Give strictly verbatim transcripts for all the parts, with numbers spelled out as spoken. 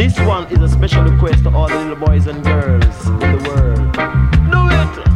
This one is a special request to all the little boys and girls in the world. Do it!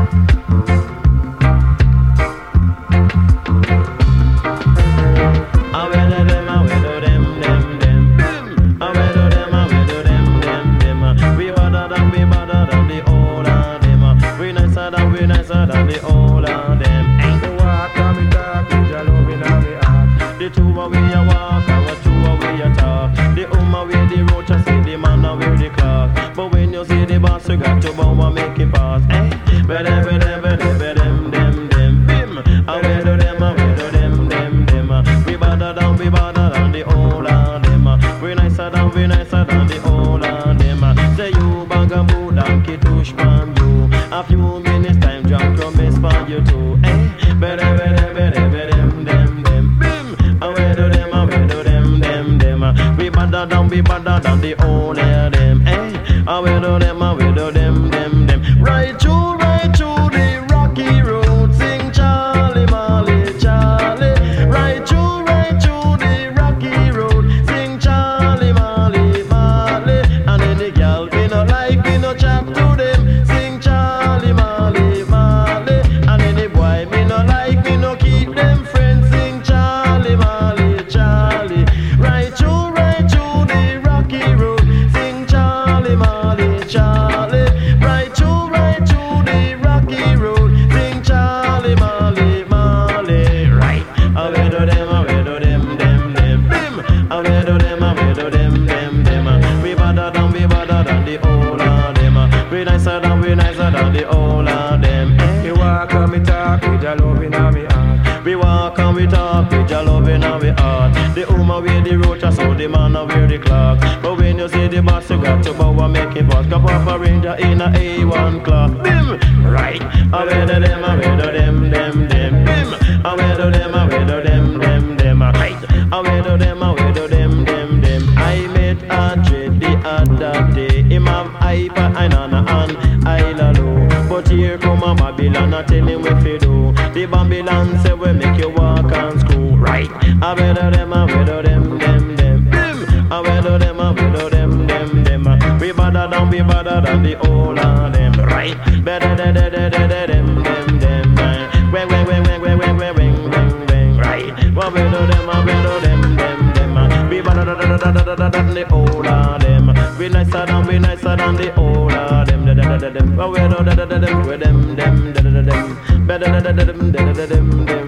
I will do them, I will do them, them, them. I will do them, I will do them, them, them. We harder than, we better than the old of them. We nicer than, we nicer than the old of them. The water we talk, we just love in our heart. The two of we a walk, our two of we a talk. The woman with the roach, I see the man with the clock. But when you see the boss, you got to bow and make it pass. Eh? But them, but them, but them, but them, them, them, bim. I will do them, I will do them, them, them. We better than, we better than the old of them. We nicer than, we nicer than the old of them. Say you bugaboo, donkey tush from you. A few minutes time, drunk your miss for you too. Eh? But them, but them, but them, but them, them, them, bim. I will do them, I will do them, them, them. We better than, we better than the old of them. Eh? I will do them, I will do them, them, them. Right through, right through the rocky road, sing Charlie, Molly, Charlie. Right through, right through the rocky road, sing Charlie, Molly, Molly. And any girl me no like, me no chat to them, sing Charlie, Molly, Molly. And any boy me no like, me no keep them friends, sing Charlie, Molly, Charlie. Right through, right through the rocky road, sing Charlie, Molly, Charlie. Right through, right through the rocky road, sing Charlie, Molly, Molly. Right, I will do them, I will do them, them, them, them. I will do them, I will do them, them, them. We better than, we better than the old of them. We nicer than, we nicer than the old of them. Eh? We walk and we talk with your love in our heart. We walk and we talk with your love in our heart. The woman wear the roach, so the man wear the clock. But when you see the boss, you got to bow and make it pass. Come up a ranger in a A one clock. Bim! Right! I will do them, I will do them, them, them. Bim! I will do them, I will do them, them, them. Right! I will do them, I will do them, them, them. I met a dread the other day. Him have hyper, I nana and I low. But here come a Babylon, I tell him what to do. The Babylon say we make you walk and screw. Right! I will do them, I will do them, them, them. Bim! I will do them, I will do them, them, them. We better than, we better than the old of them. Right? Better than, than, than, than, them, them, them. Wang, wang, wang, wang, wang, wang, wang, wang, wang, wang. Right? I will do them, I will do them, them, them. We better than, than, than, than, than the old of them. We nicer than, we nicer than the old of them. Them, them, them, them. I will do them, them, them, them, them, them. Better than, than, than, than, than, them, them.